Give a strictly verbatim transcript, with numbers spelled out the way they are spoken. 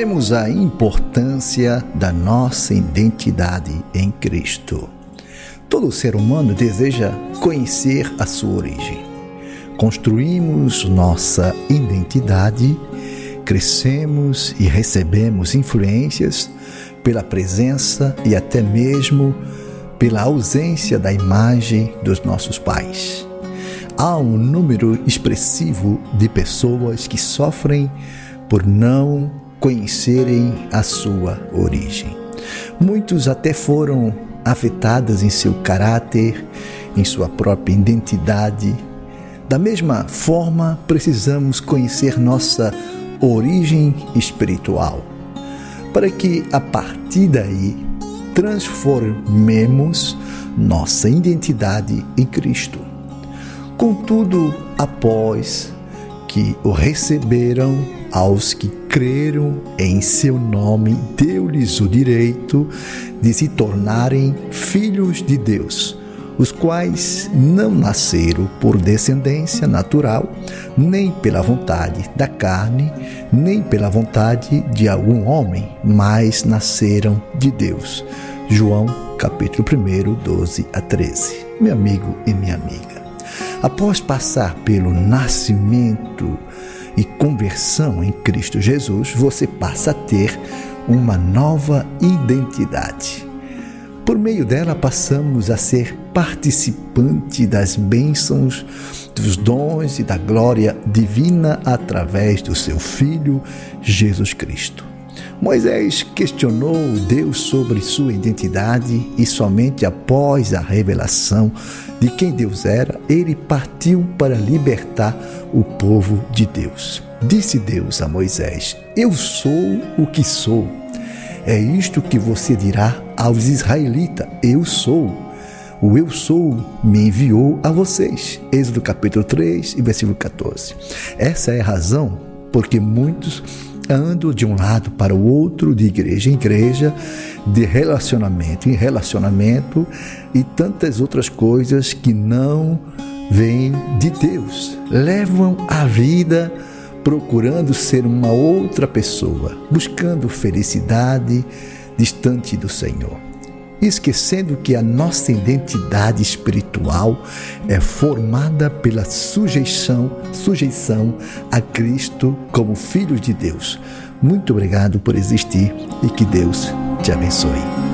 veremos a importância da nossa identidade em Cristo. Todo ser humano deseja conhecer a sua origem. Construímos nossa identidade, crescemos e recebemos influências pela presença e até mesmo pela ausência da imagem dos nossos pais. Há um número expressivo de pessoas que sofrem por não conhecerem a sua origem. Muitos até foram afetados em seu caráter, em sua própria identidade. Da mesma forma, precisamos conhecer nossa origem espiritual, para que a partir daí transformemos nossa identidade em Cristo. Contudo, após que o receberam, aos que creram em seu nome, deu-lhes o direito de se tornarem filhos de Deus, os quais não nasceram por descendência natural, nem pela vontade da carne, nem pela vontade de algum homem, mas nasceram de Deus. João, capítulo um, doze a treze. Meu amigo e minha amiga, após passar pelo nascimento e conversão em Cristo Jesus, você passa a ter uma nova identidade. Por meio dela, passamos a ser participante das bênçãos, dos dons e da glória divina através do seu Filho, Jesus Cristo. Moisés questionou Deus sobre sua identidade e somente após a revelação de quem Deus era, ele partiu para libertar o povo de Deus. Disse Deus a Moisés: Eu sou o que sou. É isto que você dirá aos israelitas: Eu sou. O Eu sou me enviou a vocês. Êxodo capítulo três e versículo catorze. Essa é a razão porque muitos andam de um lado para o outro, de igreja em igreja, de relacionamento em relacionamento e tantas outras coisas que não vêm de Deus. Levam a vida procurando ser uma outra pessoa, buscando felicidade distante do Senhor, esquecendo que a nossa identidade espiritual é formada pela sujeição, sujeição a Cristo como Filho de Deus. Muito obrigado por existir e que Deus te abençoe.